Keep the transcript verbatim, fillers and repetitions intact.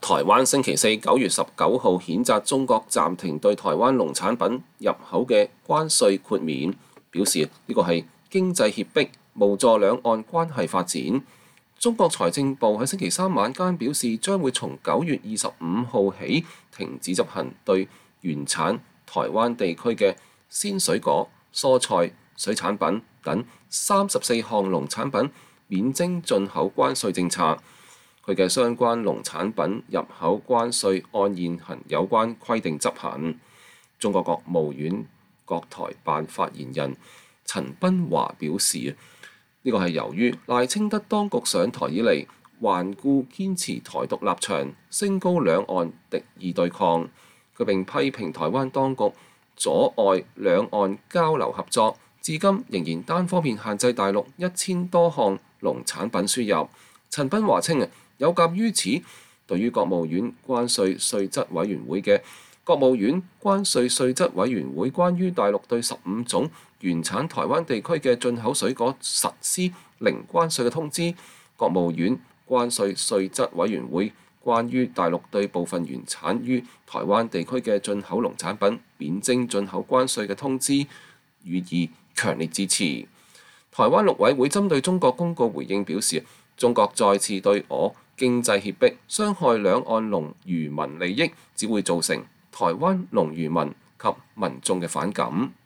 台灣星期四九月十九號譴責中國暫停對台灣農產品入口嘅關稅豁免，表示呢個係經濟脅迫，無助兩岸關係發展。中國財政部喺星期三晚間表示，將會從九月二十五號起停止執行對原產台灣地區嘅鮮水果、蔬菜、水產品等三十四項農產品免徵進口關稅政策。佢嘅相關農產品入口關稅按現行有關規定執行。中國國務院國台辦發言人陳斌華表示，呢個係由於賴清德當局上台以嚟頑固堅持台獨立場，升高兩岸敵意對抗。佢並批評台灣當局阻礙兩岸交流合作，至今仍然單方面限制大陸一千多項農產品輸入。陳斌華稱啊，有鑑於此，對於國務院關稅稅則委員會嘅國務院關稅稅則委員會關於大陸對十五種原產台灣地區嘅進口水果實施零關稅嘅通知，國務院關稅稅則委員會關於大陸對部分原產於台灣地區嘅進口農產品免徵進口關稅嘅通知，予以強烈支持。台灣陸委會針對中國公告回應表示，中國再次對我經濟脅迫，傷害兩岸農漁民利益，只會造成台灣農漁民及民眾嘅反感。